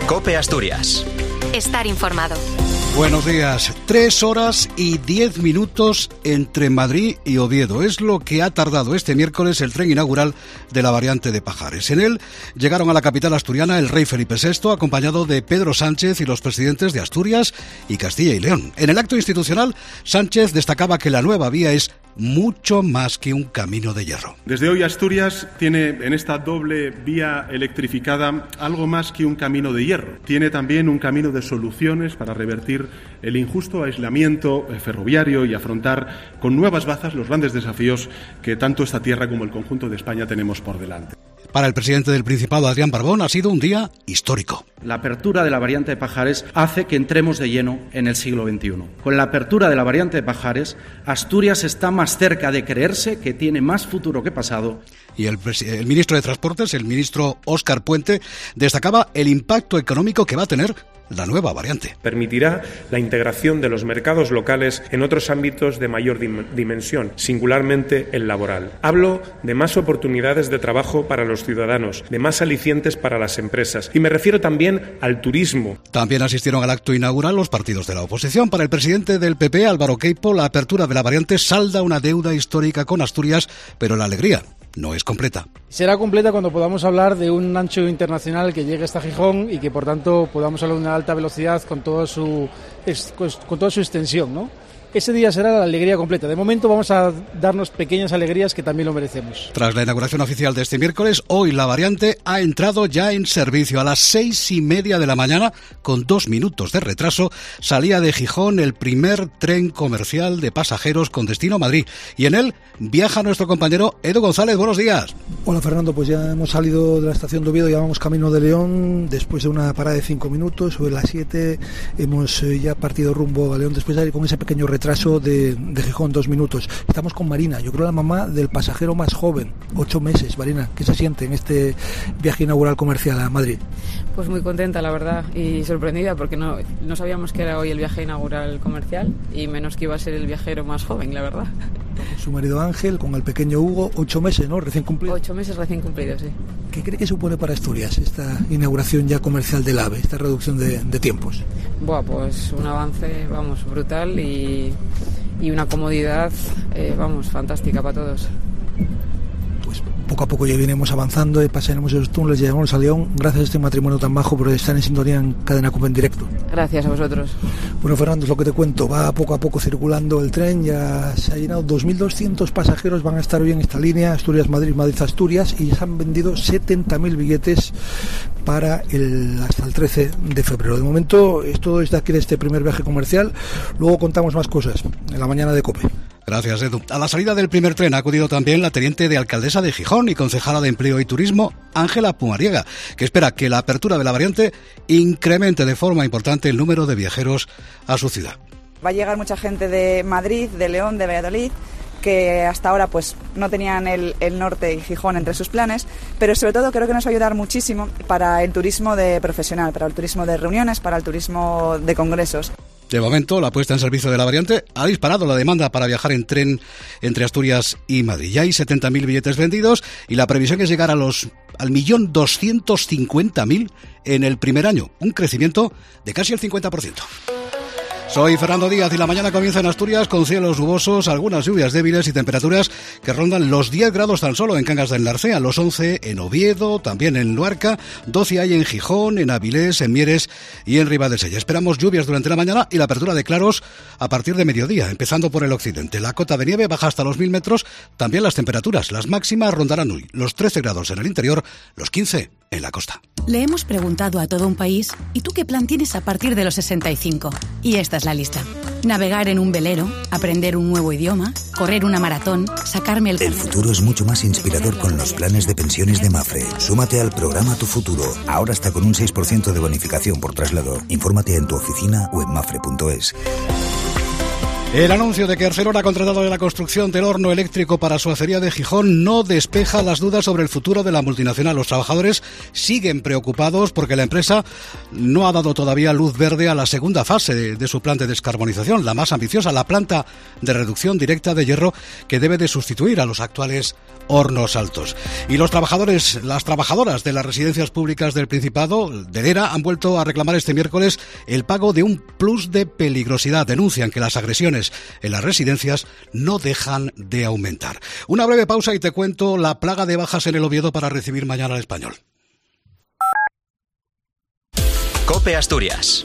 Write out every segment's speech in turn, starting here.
COPE Asturias. Estar informado. Buenos días. 3 horas y 10 minutos entre Madrid y Oviedo. Es lo que ha tardado este miércoles el tren inaugural de la variante de Pajares. En él llegaron a la capital asturiana el rey Felipe VI, acompañado de Pedro Sánchez y los presidentes de Asturias y Castilla y León. En el acto institucional, Sánchez destacaba que la nueva vía es mucho más que un camino de hierro. Desde hoy Asturias tiene en esta doble vía electrificada algo más que un camino de hierro. Tiene también un camino de soluciones para revertir el injusto aislamiento ferroviario y afrontar con nuevas bazas los grandes desafíos que tanto esta tierra como el conjunto de España tenemos por delante. Para el presidente del Principado, Adrián Barbón, ha sido un día histórico. La apertura de la variante de Pajares hace que entremos de lleno en el siglo XXI. Con la apertura de la variante de Pajares, Asturias está más cerca de creerse que tiene más futuro que pasado. Y el ministro de Transportes, el ministro Óscar Puente, destacaba el impacto económico que va a tener la nueva variante. Permitirá la integración de los mercados locales en otros ámbitos de mayor dimensión, singularmente el laboral. Hablo de más oportunidades de trabajo para los ciudadanos, de más alicientes para las empresas, y me refiero también al turismo. También asistieron al acto inaugural los partidos de la oposición. Para el presidente del PP, Álvaro Queipo, la apertura de la variante salda una deuda histórica con Asturias, pero la alegría no es completa. Será completa cuando podamos hablar de un ancho internacional que llegue hasta Gijón y que por tanto podamos hablar de una alta velocidad con toda su extensión, ¿no? Ese día será la alegría completa. De momento vamos a darnos pequeñas alegrías que también lo merecemos. Tras la inauguración oficial de este miércoles, hoy la variante ha entrado ya en servicio. A las 6:30 de la mañana, con 2 minutos de retraso, salía de Gijón el primer tren comercial de pasajeros con destino a Madrid. Y en él viaja nuestro compañero Edu González. Buenos días. Hola Fernando, pues ya hemos salido de la estación de Oviedo, ya vamos camino de León. Después de una parada de 5 minutos, sobre las 7 hemos ya partido rumbo a León, después de ir con ese pequeño retraso de Gijón, 2 minutos. Estamos con Marina, yo creo la mamá del pasajero más joven, 8 meses. Marina, ¿qué se siente en este viaje inaugural comercial a Madrid? Pues muy contenta, la verdad, y sorprendida porque no sabíamos que era hoy el viaje inaugural comercial y menos que iba a ser el viajero más joven, la verdad. Su marido Ángel, con el pequeño Hugo, 8 meses, ¿no? Recién cumplido. 8 meses recién cumplidos, sí. ¿Qué cree que supone para Asturias esta inauguración ya comercial del AVE, esta reducción de tiempos? Buah, pues un avance, vamos, brutal y una comodidad, fantástica para todos. Pues poco a poco ya venimos avanzando y pasaremos los túneles, llegamos a León, gracias a este matrimonio tan bajo por estar en sintonía en Cadena COPE en directo. Gracias a vosotros. Bueno, Fernando, es lo que te cuento, va poco a poco circulando el tren, ya se ha llenado, 2.200 pasajeros van a estar hoy en esta línea, Asturias-Madrid, Madrid-Asturias, y se han vendido 70.000 billetes para hasta el 13 de febrero. De momento, esto es de aquí de este primer viaje comercial, luego contamos más cosas en la mañana de COPE. Gracias, Edu. A la salida del primer tren ha acudido también la teniente de alcaldesa de Gijón y concejala de Empleo y Turismo, Ángela Pumariega, que espera que la apertura de la variante incremente de forma importante el número de viajeros a su ciudad. Va a llegar mucha gente de Madrid, de León, de Valladolid, que hasta ahora pues no tenían el norte y Gijón entre sus planes, pero sobre todo creo que nos va a ayudar muchísimo para el turismo de profesional, para el turismo de reuniones, para el turismo de congresos. De momento, la puesta en servicio de la variante ha disparado la demanda para viajar en tren entre Asturias y Madrid. Ya hay 70.000 billetes vendidos y la previsión es llegar al 1.250.000 en el primer año, un crecimiento de casi el 50%. Soy Fernando Díaz y la mañana comienza en Asturias con cielos nubosos, algunas lluvias débiles y temperaturas que rondan los 10 grados tan solo en Cangas del Narcea, los 11 en Oviedo, también en Luarca, 12 hay en Gijón, en Avilés, en Mieres y en Ribadesella. Esperamos lluvias durante la mañana y la apertura de claros a partir de mediodía, empezando por el occidente. La cota de nieve baja hasta los 1.000 metros, también las temperaturas. Las máximas rondarán hoy los 13 grados en el interior, los 15 en la costa. Le hemos preguntado a todo un país, ¿y tú qué plan tienes a partir de los 65? Y esta es la lista. Navegar en un velero, aprender un nuevo idioma, correr una maratón, sacarme el... El futuro es mucho más inspirador con los planes de pensiones de Mafre. Súmate al programa Tu Futuro. Ahora está con un 6% de bonificación por traslado. Infórmate en tu oficina o en mafre.es. El anuncio de que Arcelor ha contratado la construcción del horno eléctrico para su acería de Gijón no despeja las dudas sobre el futuro de la multinacional. Los trabajadores siguen preocupados porque la empresa no ha dado todavía luz verde a la segunda fase de su plan de descarbonización, la más ambiciosa, la planta de reducción directa de hierro que debe de sustituir a los actuales hornos altos. Y los trabajadores, las trabajadoras de las residencias públicas del Principado, del ERA, han vuelto a reclamar este miércoles el pago de un plus de peligrosidad. Denuncian que las agresiones en las residencias no dejan de aumentar. Una breve pausa y te cuento la plaga de bajas en el Oviedo para recibir mañana al Español. COPE Asturias.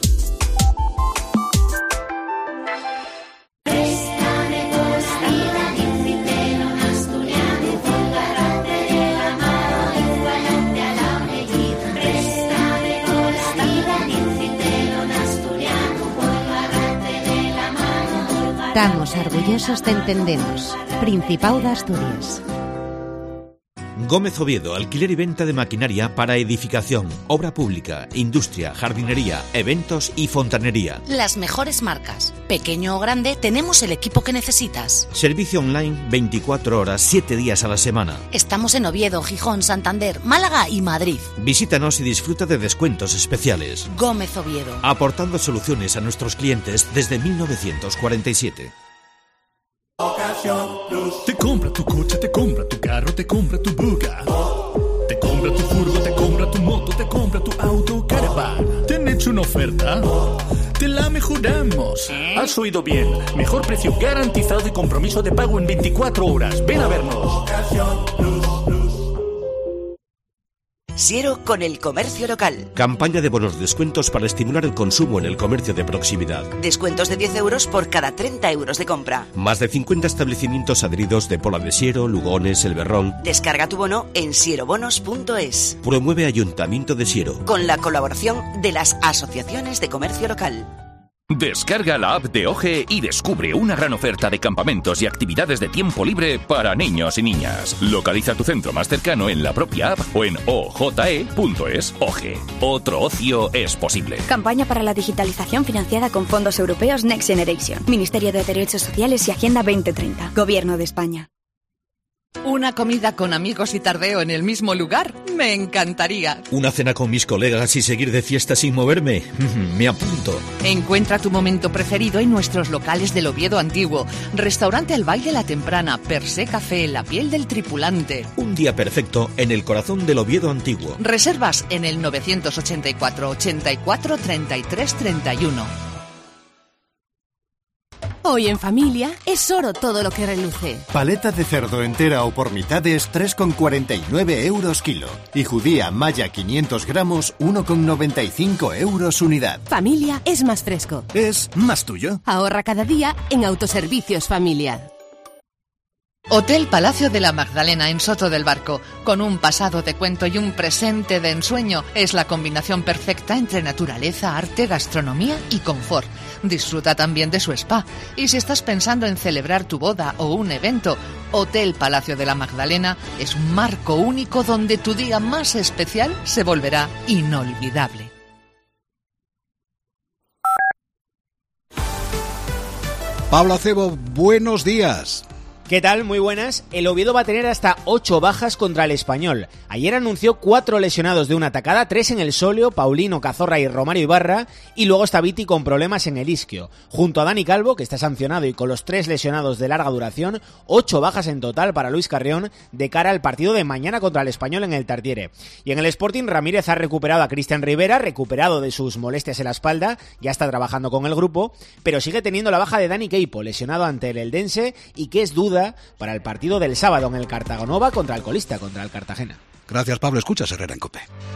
Estamos orgullosos de entendernos. Principado de Asturias. Gómez Oviedo, alquiler y venta de maquinaria para edificación, obra pública, industria, jardinería, eventos y fontanería. Las mejores marcas. Pequeño o grande, tenemos el equipo que necesitas. Servicio online 24 horas, 7 días a la semana. Estamos en Oviedo, Gijón, Santander, Málaga y Madrid. Visítanos y disfruta de descuentos especiales. Gómez Oviedo. Aportando soluciones a nuestros clientes desde 1947. Te compra tu coche, te compra tu carro, te compra tu buga. Te compra tu furgo, te compra tu moto, te compra tu auto, caravan. ¿Te han hecho una oferta? Te la mejoramos. Has oído bien. Mejor precio garantizado y compromiso de pago en 24 horas. Ven a vernos. Siero con el comercio local. Campaña de bonos descuentos para estimular el consumo en el comercio de proximidad. Descuentos de 10 euros por cada 30 euros de compra. Más de 50 establecimientos adheridos de Pola de Siero, Lugones, El Berrón. Descarga tu bono en sierobonos.es. Promueve Ayuntamiento de Siero. Con la colaboración de las asociaciones de comercio local. Descarga la app de OGE y descubre una gran oferta de campamentos y actividades de tiempo libre para niños y niñas. Localiza tu centro más cercano en la propia app o en oje.es. OGE. Otro ocio es posible. Campaña para la digitalización financiada con fondos europeos Next Generation. Ministerio de Derechos Sociales y Agenda 2030. Gobierno de España. ¿Una comida con amigos y tardeo en el mismo lugar? Me encantaría. ¿Una cena con mis colegas y seguir de fiesta sin moverme? Me apunto. Encuentra tu momento preferido en nuestros locales del Oviedo Antiguo. Restaurante El Baile La Temprana, Per Se Café, La Piel del Tripulante. Un día perfecto en el corazón del Oviedo Antiguo. Reservas en el 984 84 33 31. Hoy en familia es oro todo lo que reluce. Paleta de cerdo entera o por mitades 3,49 euros kilo. Y judía malla 500 gramos 1,95 euros unidad. Familia es más fresco. Es más tuyo. Ahorra cada día en Autoservicios Familia. Hotel Palacio de la Magdalena en Soto del Barco, con un pasado de cuento y un presente de ensueño, es la combinación perfecta entre naturaleza, arte, gastronomía y confort. Disfruta también de su spa. Y si estás pensando en celebrar tu boda o un evento, Hotel Palacio de la Magdalena es un marco único donde tu día más especial se volverá inolvidable. Pablo Acebo, buenos días. ¿Qué tal? Muy buenas. El Oviedo va a tener hasta 8 bajas contra el Español. Ayer anunció 4 lesionados de una atacada, 3 en el sóleo, Paulino, Cazorra y Romario Ibarra, y luego está Viti con problemas en el isquio. Junto a Dani Calvo, que está sancionado, y con los 3 lesionados de larga duración, 8 bajas en total para Luis Carrión de cara al partido de mañana contra el Español en el Tartiere. Y en el Sporting, Ramírez ha recuperado a Cristian Rivera, recuperado de sus molestias en la espalda, ya está trabajando con el grupo, pero sigue teniendo la baja de Dani Queipo, lesionado ante el Eldense, y que es duda para el partido del sábado en el Cartagonova contra el colista, contra el Cartagena. Gracias, Pablo. Escuchas Herrera en COPE.